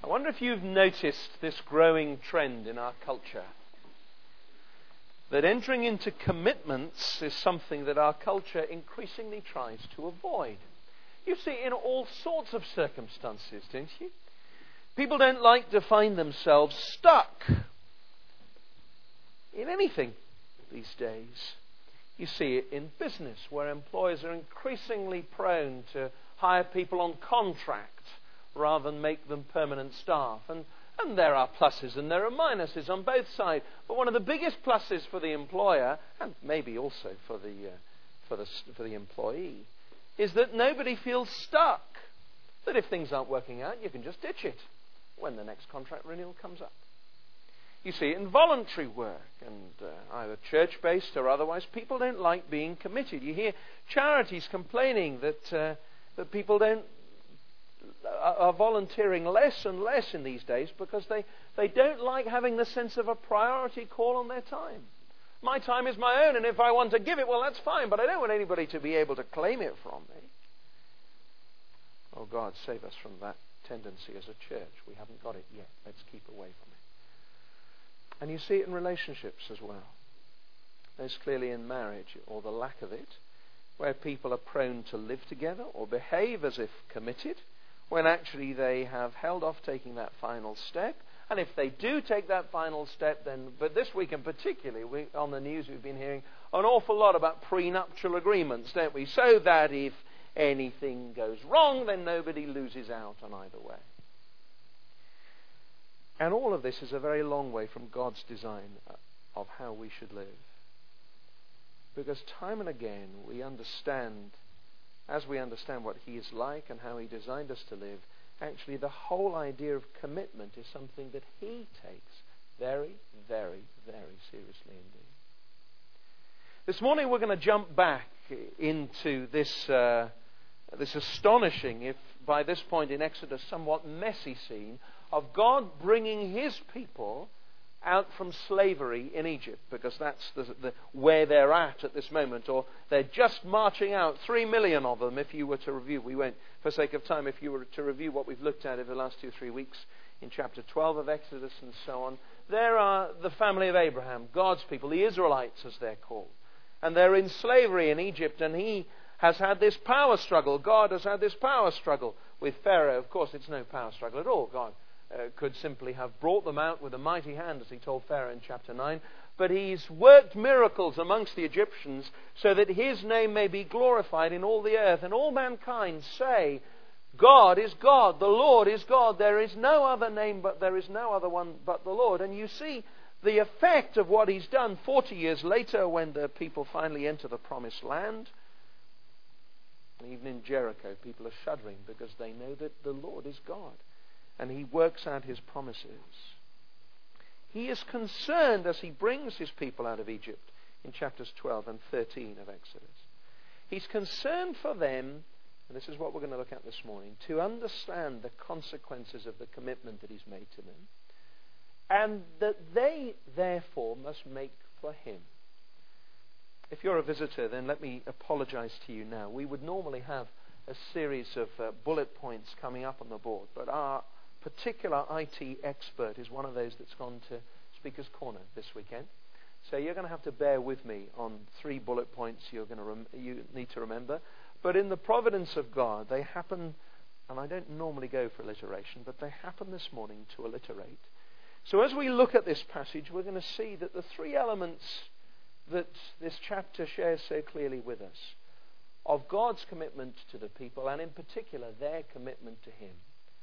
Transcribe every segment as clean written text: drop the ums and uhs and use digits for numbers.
I wonder if you've noticed this growing trend in our culture, that entering into commitments is something that our culture increasingly tries to avoid. You see it in all sorts of circumstances, don't you? People don't like to find themselves stuck in anything these days. You see it in business, where employers are increasingly prone to hire people on contract rather than make them permanent staff. And there are pluses and there are minuses on both sides. But one of the biggest pluses for the employer, and maybe also for the employee, is that nobody feels stuck. That if things aren't working out, you can just ditch it when the next contract renewal comes up. You see it in voluntary work, and either church-based or otherwise, people don't like being committed. You hear charities complaining that people are volunteering less and less in these days because they don't like having the sense of a priority call on their time. My time is my own, and if I want to give it, well, that's fine, but I don't want anybody to be able to claim it from me. Oh, God, save us from that tendency as a church. We haven't got it yet. Let's keep away from it. And you see it in relationships as well. Most clearly in marriage, or the lack of it, where people are prone to live together or behave as if committed, when actually they have held off taking that final step. And if they do take that final step, then, but this week in particular, on the news we've been hearing an awful lot about prenuptial agreements, don't we? So that if anything goes wrong, then nobody loses out on either way. And all of this is a very long way from God's design of how we should live. Because time and again we understand, as we understand what He is like and how He designed us to live, actually the whole idea of commitment is something that He takes very, very, very seriously indeed. This morning we're going to jump back into this astonishing, if by this point in Exodus somewhat messy scene of God bringing His people out from slavery in Egypt, because that's where they're at this moment, or they're just marching out, 3 million of them, if you were to review. We won't, for sake of time, if you were to review what we've looked at over the last 2 or 3 weeks in chapter 12 of Exodus and so on. There are the family of Abraham, God's people, the Israelites as they're called. And they're in slavery in Egypt, and He has had this power struggle. God has had this power struggle with Pharaoh. Of course, it's no power struggle at all. God could simply have brought them out with a mighty hand, as He told Pharaoh in chapter 9. But He's worked miracles amongst the Egyptians so that His name may be glorified in all the earth. And all mankind say, God is God, the Lord is God. There is no other name, but there is no other one but the Lord. And you see the effect of what He's done 40 years later when the people finally enter the promised land. And even in Jericho, people are shuddering because they know that the Lord is God. And He works out His promises. He is concerned as He brings His people out of Egypt in chapters 12 and 13 of Exodus. He's concerned for them, and this is what we're going to look at this morning, to understand the consequences of the commitment that He's made to them, and that they therefore must make for Him. If you're a visitor, then let me apologize to you now. We would normally have a series of bullet points coming up on the board, but our particular IT expert is one of those that's gone to Speaker's Corner this weekend. So you're going to have to bear with me on 3 bullet points you need to remember. But in the providence of God, they happen, and I don't normally go for alliteration, but they happen this morning to alliterate. So as we look at this passage, we're going to see that the 3 elements that this chapter shares so clearly with us of God's commitment to the people, and in particular their commitment to Him,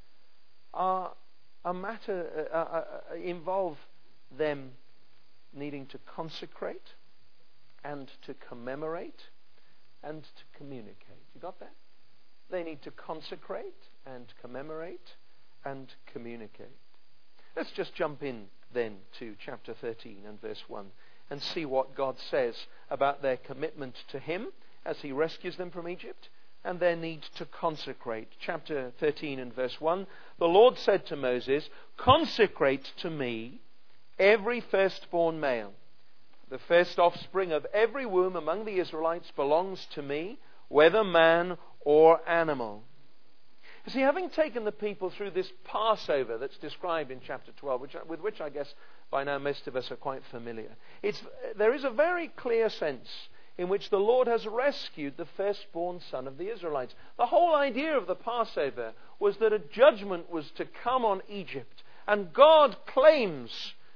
involve them needing to consecrate and to commemorate and to communicate. You got that? They need to consecrate and commemorate and communicate. Let's just jump in then to chapter 13 and verse 1 and see what God says about their commitment to Him as He rescues them from Egypt, and their need to consecrate. Chapter 13 and verse 1, the Lord said to Moses, "Consecrate to me every firstborn male. The first offspring of every womb among the Israelites belongs to me, whether man or animal." You see, having taken the people through this Passover that's described in chapter 12, with which I guess by now most of us are quite familiar, there is a very clear sense in which the Lord has rescued the firstborn son of the Israelites. The whole idea of the Passover was that a judgment was to come on Egypt, and God claims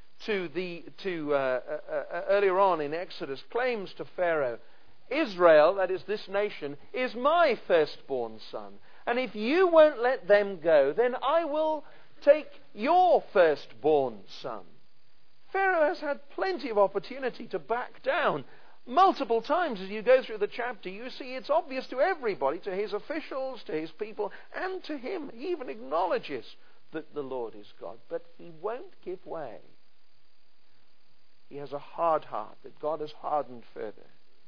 earlier on in Exodus, claims to Pharaoh, Israel, that is this nation, is my firstborn son. And if you won't let them go, then I will take your firstborn son. Pharaoh has had plenty of opportunity to back down. Multiple times as you go through the chapter, you see it's obvious to everybody, to his officials, to his people, and to him. He even acknowledges that the Lord is God. But he won't give way. He has a hard heart that God has hardened further.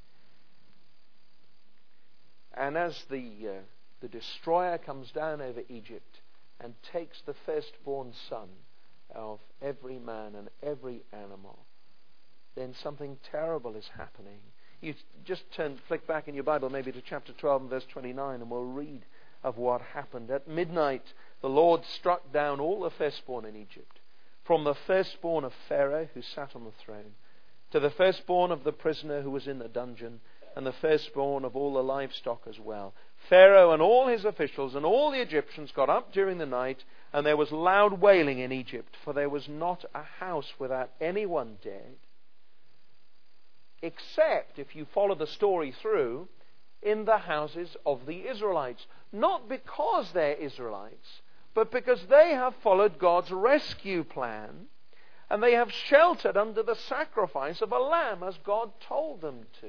And as the destroyer comes down over Egypt and takes the firstborn son of every man and every animal, then something terrible is happening. You just flick back in your Bible maybe to chapter 12 and verse 29 and we'll read of what happened. At midnight the Lord struck down all the firstborn in Egypt, from the firstborn of Pharaoh who sat on the throne, to the firstborn of the prisoner who was in the dungeon, and the firstborn of all the livestock as well. Pharaoh and all his officials and all the Egyptians got up during the night, and there was loud wailing in Egypt, for there was not a house without anyone dead, except, if you follow the story through, in the houses of the Israelites. Not because they're Israelites, but because they have followed God's rescue plan, and they have sheltered under the sacrifice of a lamb as God told them to.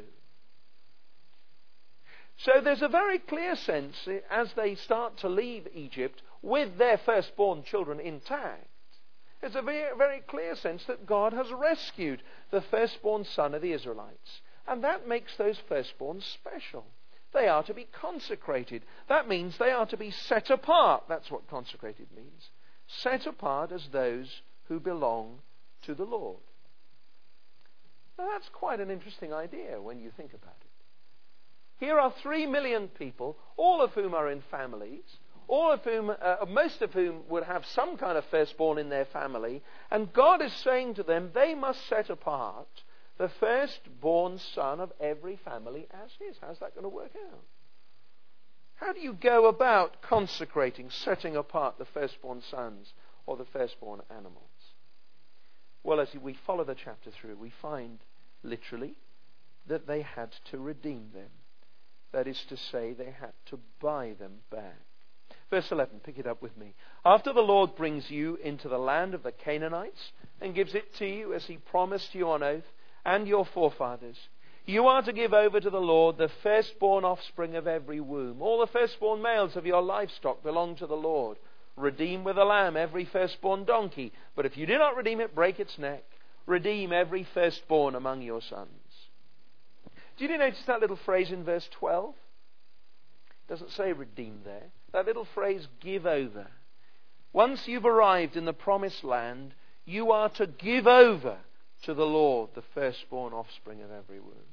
So there's a very clear sense as they start to leave Egypt with their firstborn children intact. There's a very, very clear sense that God has rescued the firstborn son of the Israelites. And that makes those firstborn special. They are to be consecrated. That means they are to be set apart. That's what consecrated means. Set apart as those who belong to the Lord. Now that's quite an interesting idea when you think about it. Here are 3 million people, all of whom are in families, all of whom, most of whom would have some kind of firstborn in their family, and God is saying to them they must set apart the firstborn son of every family as his. How's that going to work out? How do you go about consecrating, setting apart the firstborn sons or the firstborn animals? Well, as we follow the chapter through, we find literally that they had to redeem them. That is to say, they had to buy them back. Verse 11, pick it up with me. After the Lord brings you into the land of the Canaanites and gives it to you as he promised you on oath and your forefathers, you are to give over to the Lord the firstborn offspring of every womb. All the firstborn males of your livestock belong to the Lord. Redeem with a lamb every firstborn donkey. But if you do not redeem it, break its neck. Redeem every firstborn among your sons. Did you notice that little phrase in verse 12? It doesn't say redeem there. That little phrase, give over. Once you've arrived in the promised land, you are to give over to the Lord the firstborn offspring of every womb.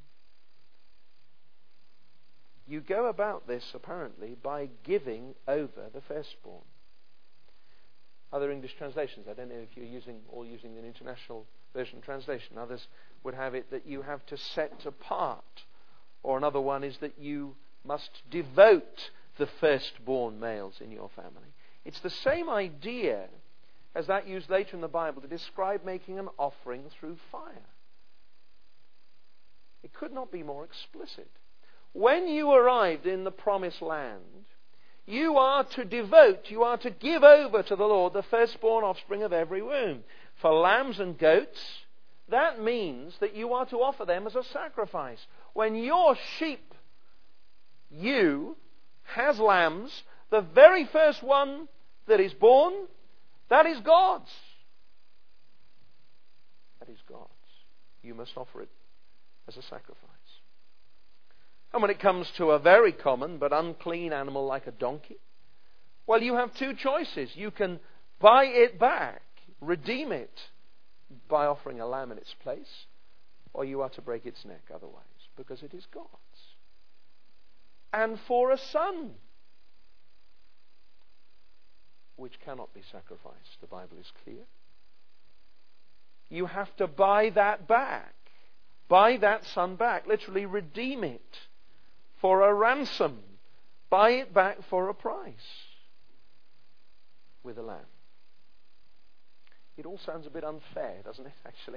You go about this, apparently, by giving over the firstborn. Other English translations, I don't know if you're all using the International Version translation. Others would have it that you have to set apart. Or another one is that you must devote the firstborn males in your family. It's the same idea as that used later in the Bible to describe making an offering through fire. It could not be more explicit. When you arrived in the promised land, you are to devote, you are to give over to the Lord the firstborn offspring of every womb. For lambs and goats, that means that you are to offer them as a sacrifice. When your sheep, has lambs, the very first one that is born, that is God's. That is God's. You must offer it as a sacrifice. And when it comes to a very common but unclean animal like a donkey, well, you have two choices. You can buy it back, redeem it by offering a lamb in its place, or you are to break its neck otherwise, because it is God's. And for a son, which cannot be sacrificed. The Bible is clear. You have to buy that back. Buy that son back. Literally redeem it for a ransom. Buy it back for a price. With a lamb. It all sounds a bit unfair, doesn't it, actually?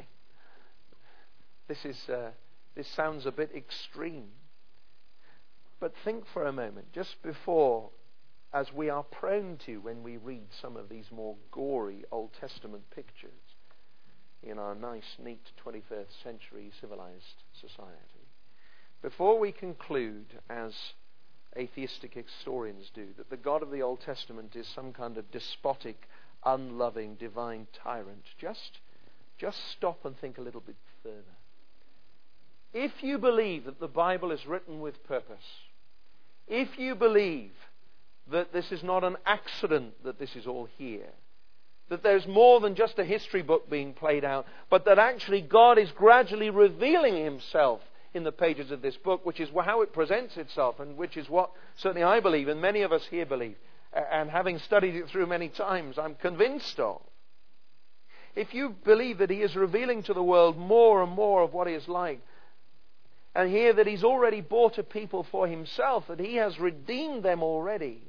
This sounds a bit extreme. But think for a moment, just before, as we are prone to when we read some of these more gory Old Testament pictures in our nice, neat 21st century civilized society. Before we conclude, as atheistic historians do, that the God of the Old Testament is some kind of despotic, unloving, divine tyrant, just stop and think a little bit further. If you believe that the Bible is written with purpose, if you believe that this is not an accident that this is all here, that there's more than just a history book being played out, but that actually God is gradually revealing himself in the pages of this book, which is how it presents itself, and which is what certainly I believe, and many of us here believe, and having studied it through many times, I'm convinced of. If you believe that he is revealing to the world more and more of what he is like, and hear that he's already bought a people for himself, that he has redeemed them already,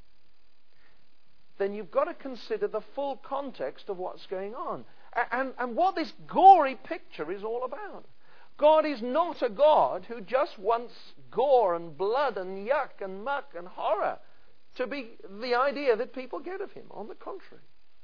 then you've got to consider the full context of what's going on. And what this gory picture is all about. God is not a God who just wants gore and blood and yuck and muck and horror to be the idea that people get of him. On the contrary.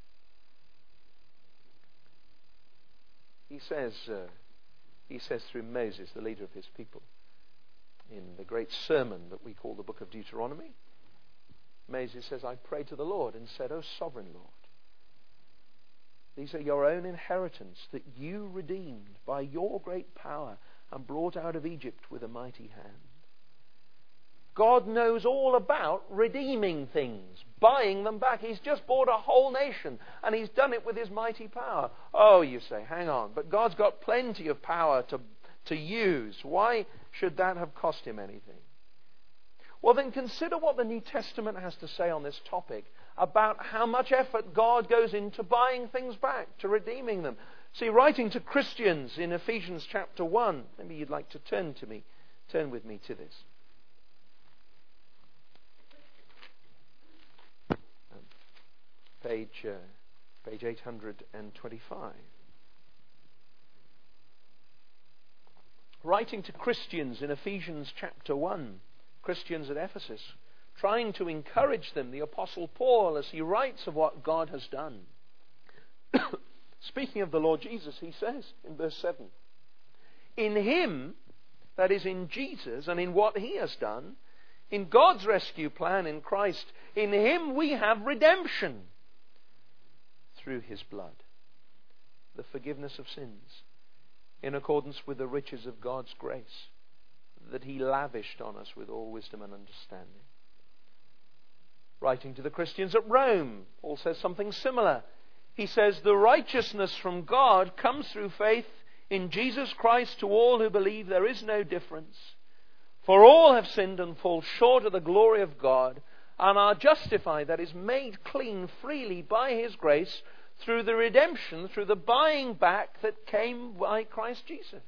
He says through Moses, the leader of his people, in the great sermon that we call the book of Deuteronomy, Moses says, I prayed to the Lord and said, O sovereign Lord, these are your own inheritance that you redeemed by your great power and brought out of Egypt with a mighty hand. God knows all about redeeming things, buying them back. He's just bought a whole nation, and he's done it with his mighty power. Oh, you say, hang on, but God's got plenty of power to use. Why should that have cost him anything? Well, then consider what the New Testament has to say on this topic about how much effort God goes into buying things back, to redeeming them. See, writing to Christians in Ephesians chapter 1, maybe you'd like to turn with me to this. Page 825. Writing to Christians in Ephesians chapter 1, Christians at Ephesus, trying to encourage them, the Apostle Paul, as he writes of what God has done. Speaking of the Lord Jesus, he says in verse 7, in him, that is in Jesus, and in what he has done, in God's rescue plan in Christ, in him we have redemption through his blood, the forgiveness of sins, in accordance with the riches of God's grace that he lavished on us with all wisdom and understanding. Writing to the Christians at Rome, Paul says something similar. He says, the righteousness from God comes through faith in Jesus Christ to all who believe. There is no difference. For all have sinned and fall short of the glory of God, and are justified, that is, made clean freely by his grace, through the redemption, through the buying back that came by Christ Jesus.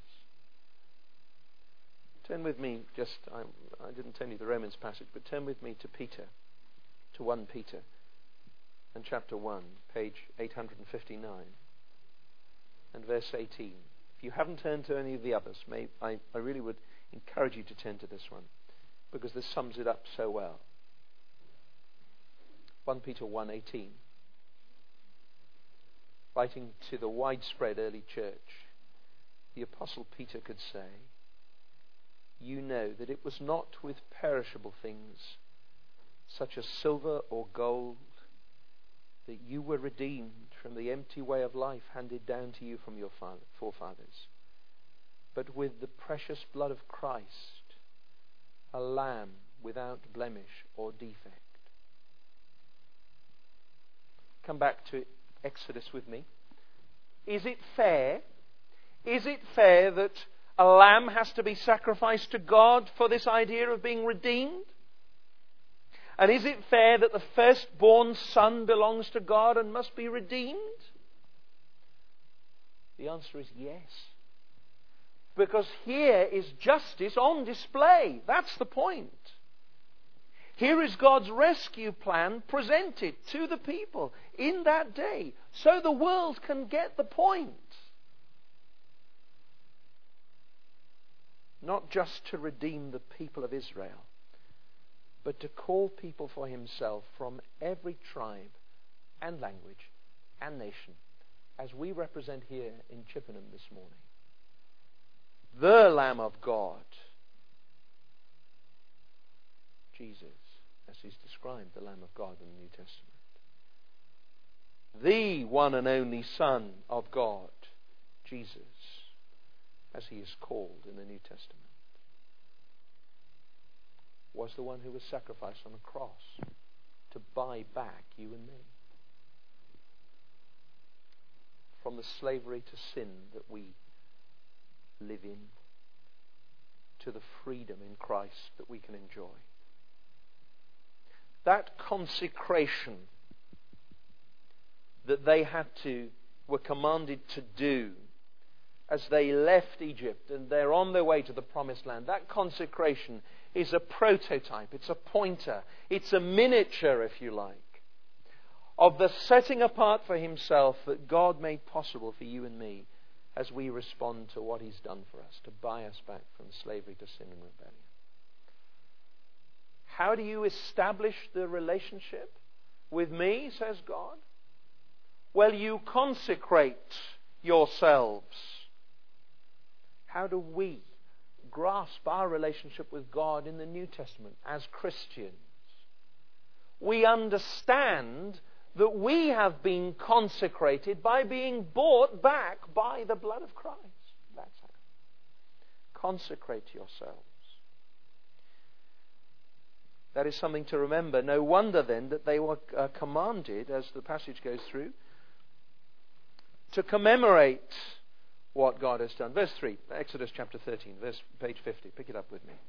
Turn with me, I didn't tell you the Romans passage, but turn with me to Peter, to 1 Peter, and chapter 1, page 859, and verse 18. If you haven't turned to any of the others, I really would encourage you to turn to this one, because this sums it up so well. 1 Peter 1:18. Writing to the widespread early church, the Apostle Peter could say, you know that it was not with perishable things, such as silver or gold, that you were redeemed from the empty way of life handed down to you from your forefathers, but with the precious blood of Christ, a lamb without blemish or defect. Come back to Exodus with me. Is it fair? Is it fair that a lamb has to be sacrificed to God for this idea of being redeemed? And is it fair that the firstborn son belongs to God and must be redeemed? The answer is yes. Because here is justice on display. That's the point. Here is God's rescue plan presented to the people in that day, so the world can get the point. Not just to redeem the people of Israel, but to call people for himself from every tribe and language and nation, as we represent here in Chippenham this morning. The Lamb of God, Jesus, as he's described, the Lamb of God in the New Testament. The one and only Son of God, Jesus, as he is called in the New Testament, was the one who was sacrificed on a cross to buy back you and me from the slavery to sin that we live in, to the freedom in Christ that we can enjoy. That consecration that they were commanded to do as they left Egypt and they're on their way to the promised land, that consecration is a prototype, it's a pointer, it's a miniature, if you like, of the setting apart for himself that God made possible for you and me as we respond to what he's done for us, to buy us back from slavery to sin and rebellion. How do you establish the relationship with me, says God? Well, you consecrate yourselves. How do we grasp our relationship with God in the New Testament as Christians? We understand that we have been consecrated by being bought back by the blood of Christ. That's how. Consecrate yourselves. That is something to remember. No wonder then that they were commanded, as the passage goes through, to commemorate what God has done. Verse 3, Exodus chapter 13, page 50. Pick it up with me.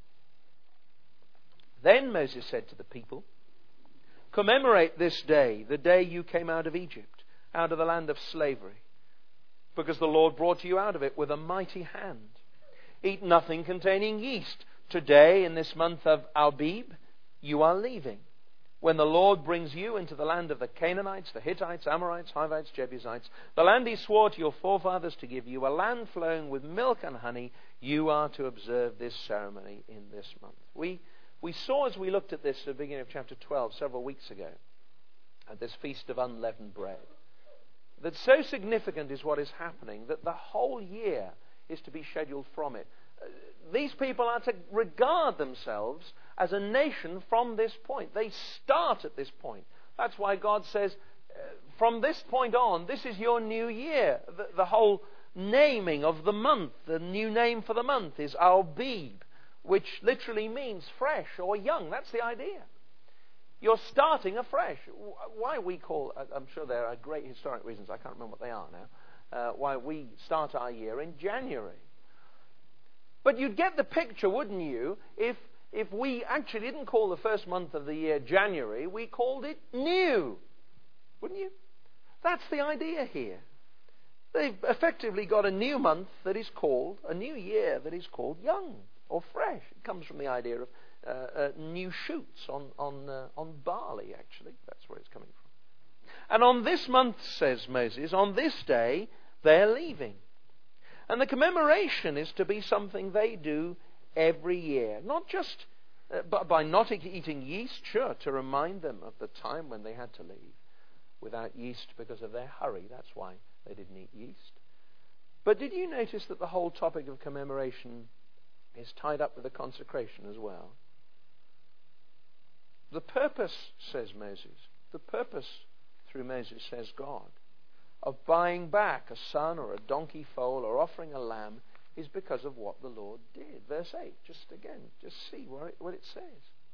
Then Moses said to the people, commemorate this day, the day you came out of Egypt, out of the land of slavery, because the Lord brought you out of it with a mighty hand. Eat nothing containing yeast. Today, in this month of Abib, you are leaving, when the Lord brings you into the land of the Canaanites, the Hittites, Amorites, Hivites, Jebusites, the land he swore to your forefathers to give you, a land flowing with milk and honey. You are to observe this ceremony in this month. We saw, as we looked at this at the beginning of chapter 12 several weeks ago, at this feast of unleavened bread, that so significant is what is happening that the whole year is to be scheduled from it. These people are to regard themselves as a nation from this point. They start at this point. That's why God says, from this point on, this is your new year. The whole naming of the month, the new name for the month is Abib, which literally means fresh or young. That's the idea. You're starting afresh. Why we call, I'm sure there are great historic reasons, I can't remember what they are now, why we start our year in January. But you'd get the picture, wouldn't you, if we actually didn't call the first month of the year January, we called it new. Wouldn't you? That's the idea here. They've effectively got a new month that is called, a new year that is called young or fresh. It comes from the idea of new shoots on barley, actually. That's where it's coming from. And on this month, says Moses, on this day, they're leaving. And the commemoration is to be something they do every year. Not just by not eating yeast, sure, to remind them of the time when they had to leave without yeast because of their hurry. That's why they didn't eat yeast. But did you notice that the whole topic of commemoration is tied up with the consecration as well? The purpose, says Moses, the purpose through Moses, says God, of buying back a son or a donkey foal or offering a lamb is because of what the Lord did. Verse 8, just see what it says.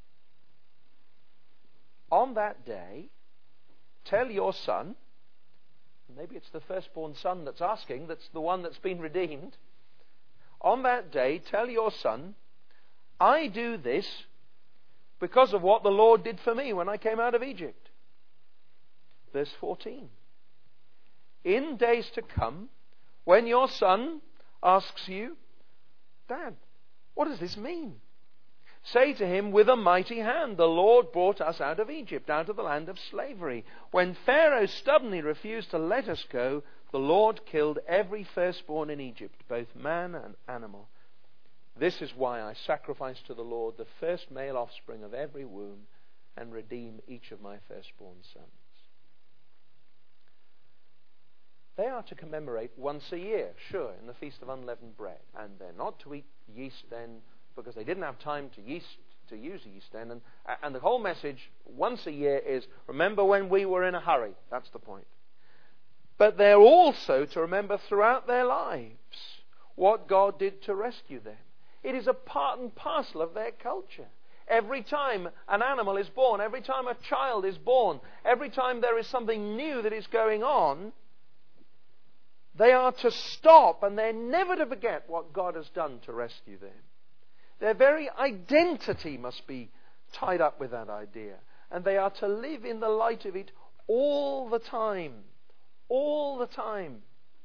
On that day, tell your son, maybe it's the firstborn son that's asking, that's the one that's been redeemed. On that day, tell your son, I do this because of what the Lord did for me when I came out of Egypt. Verse 14. In days to come, when your son asks you, Dad, what does this mean? Say to him, with a mighty hand, the Lord brought us out of Egypt, out of the land of slavery. When Pharaoh stubbornly refused to let us go, the Lord killed every firstborn in Egypt, both man and animal. This is why I sacrifice to the Lord the first male offspring of every womb and redeem each of my firstborn sons. They are to commemorate once a year, sure, in the Feast of Unleavened Bread. And they're not to eat yeast then because they didn't have time to use yeast then. And the whole message once a year is, remember when we were in a hurry. That's the point. But they're also to remember throughout their lives what God did to rescue them. It is a part and parcel of their culture. Every time an animal is born, every time a child is born, every time there is something new that is going on, they are to stop and they're never to forget what God has done to rescue them. Their very identity must be tied up with that idea. And they are to live in the light of it all the time. All the time.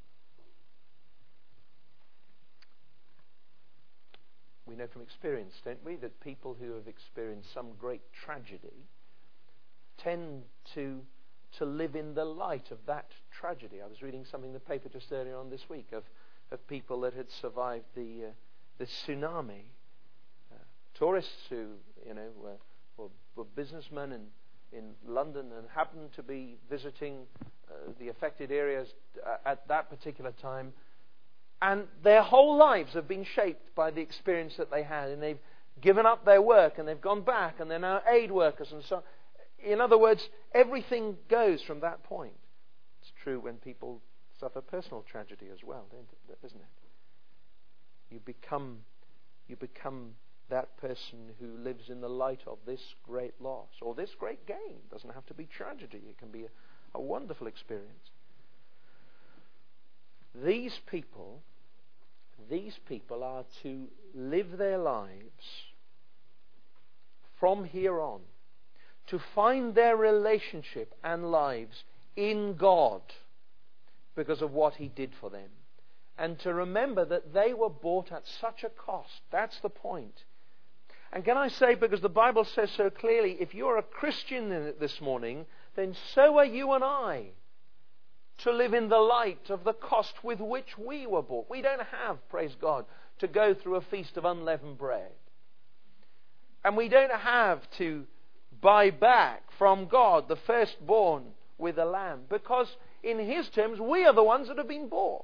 We know from experience, don't we, that people who have experienced some great tragedy tend to live in the light of that tragedy. I was reading something in the paper just earlier on this week of people that had survived the tsunami. Tourists who, were businessmen in London and happened to be visiting the affected areas at that particular time. And their whole lives have been shaped by the experience that they had. And they've given up their work and they've gone back and they're now aid workers and so on. In other words, everything goes from that point. It's true when people suffer personal tragedy as well, isn't it? You become that person who lives in the light of this great loss or this great gain. It doesn't have to be tragedy. It can be a wonderful experience. These people are to live their lives from here on, to find their relationship and lives in God because of what He did for them. And to remember that they were bought at such a cost. That's the point. And can I say, because the Bible says so clearly, if you're a Christian this morning, then so are you and I, to live in the light of the cost with which we were bought. We don't have, praise God, to go through a feast of unleavened bread. And we don't have to buy back from God the firstborn with a lamb, because in His terms we are the ones that have been bought.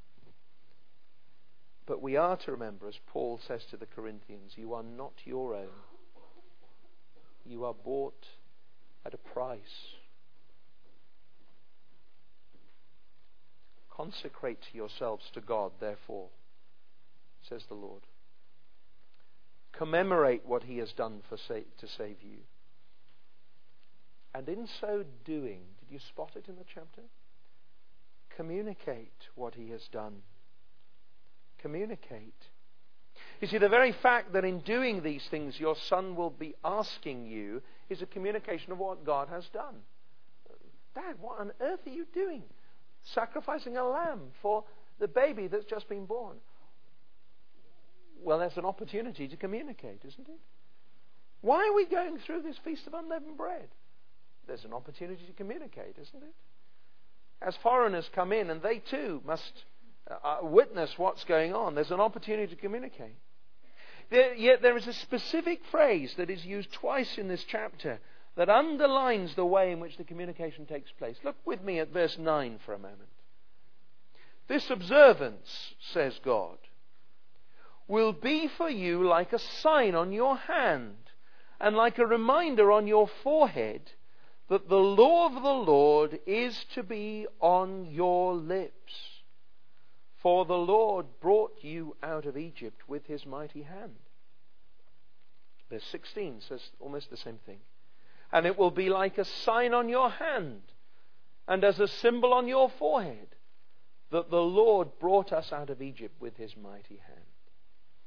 But we are to remember, as Paul says to the Corinthians, you are not your own. You are bought at a price. Consecrate yourselves to God, therefore, says the Lord. Commemorate what He has done to save you. And in so doing, did you spot it in the chapter? Communicate what He has done. Communicate. You see, the very fact that in doing these things your son will be asking you is a communication of what God has done. Dad, what on earth are you doing? Sacrificing a lamb for the baby that's just been born. Well, that's an opportunity to communicate, isn't it? Why are we going through this Feast of Unleavened Bread? There's an opportunity to communicate, isn't it? As foreigners come in and they too must witness what's going on, there's an opportunity to communicate. Yet there is a specific phrase that is used twice in this chapter that underlines the way in which the communication takes place. Look with me at verse 9 for a moment. This observance, says God, will be for you like a sign on your hand and like a reminder on your forehead that the law of the Lord is to be on your lips. For the Lord brought you out of Egypt with His mighty hand. Verse 16 says almost the same thing. And it will be like a sign on your hand and as a symbol on your forehead that the Lord brought us out of Egypt with His mighty hand.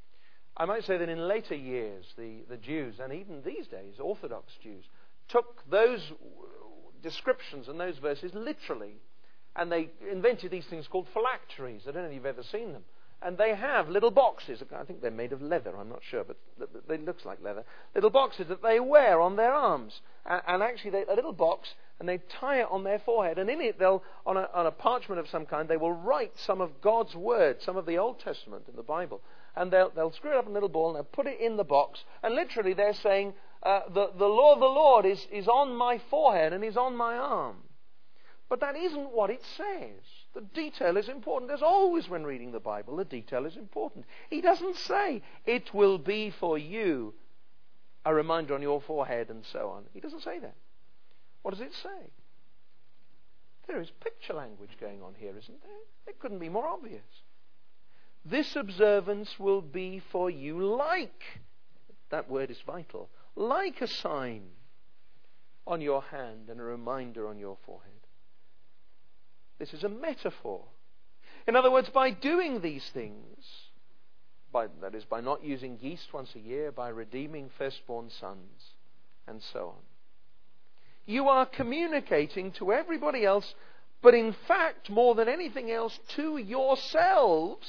I might say that in later years, the Jews, and even these days, Orthodox Jews, took those descriptions and those verses literally, and they invented these things called phylacteries. I don't know if you've ever seen them. And they have little boxes. I think they're made of leather, I'm not sure, but they look like leather. Little boxes that they wear on their arms. And actually, a little box, and they tie it on their forehead. And in it, they'll, on a parchment of some kind, they will write some of God's word, some of the Old Testament in the Bible. And they'll screw it up in a little ball, and they'll put it in the box. And literally, they're saying, the law of the Lord is on my forehead and is on my arm. But that isn't what it says. The detail is important. There's always, when reading the Bible, the detail is important. He doesn't say, it will be for you a reminder on your forehead and so on. He doesn't say that. What does it say? There is picture language going on here, isn't there? It couldn't be more obvious. This observance will be for you like, that word is vital, like a sign on your hand and a reminder on your forehead. This is a metaphor. In other words, by doing these things, that is, by not using yeast once a year, by redeeming firstborn sons, and so on, you are communicating to everybody else, but in fact, more than anything else, to yourselves,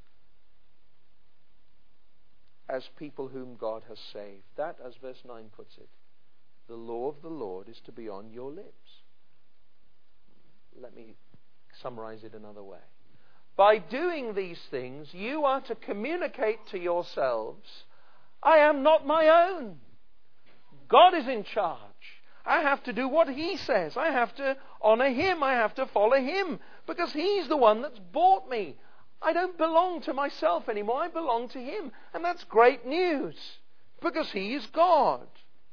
as people whom God has saved. That, as verse 9 puts it, the law of the Lord is to be on your lips. Let me summarize it another way. By doing these things, you are to communicate to yourselves, I am not my own. God is in charge. I have to do what He says. I have to honor Him. I have to follow Him, because He's the one that's bought me. I don't belong to myself anymore. I belong to Him. And that's great news, because He is God.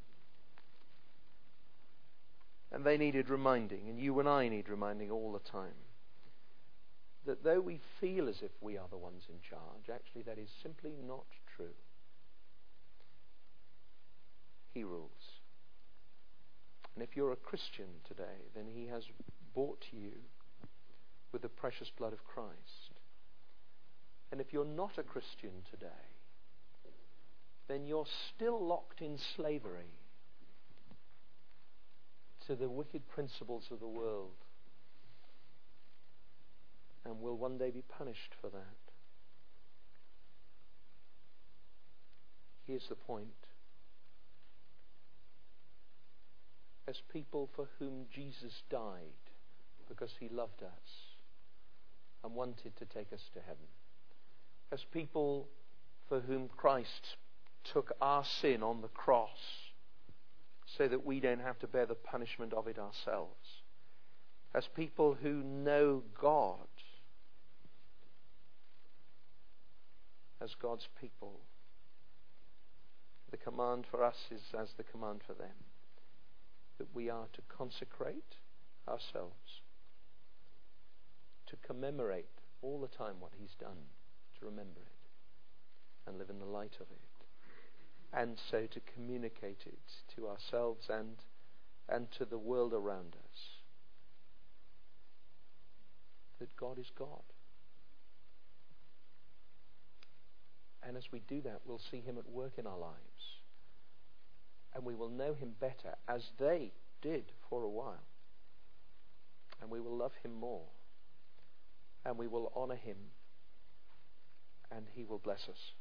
And they needed reminding, and you and I need reminding all the time, that though we feel as if we are the ones in charge, actually that is simply not true. He rules. And if you're a Christian today, then He has bought you with the precious blood of Christ. And if you're not a Christian today, then you're still locked in slavery to the wicked principles of the world, and will one day be punished for that. Here's the point. As people for whom Jesus died because He loved us and wanted to take us to heaven, as people for whom Christ took our sin on the cross so that we don't have to bear the punishment of it ourselves, as people who know God, as God's people, the command for us is as the command for them, that we are to consecrate ourselves, to commemorate all the time what He's done, to remember it and live in the light of it, and so to communicate it to ourselves and to the world around us, that God is God. And as we do that, we'll see Him at work in our lives. And we will know Him better, as they did for a while. And we will love Him more. And we will honor Him. And He will bless us.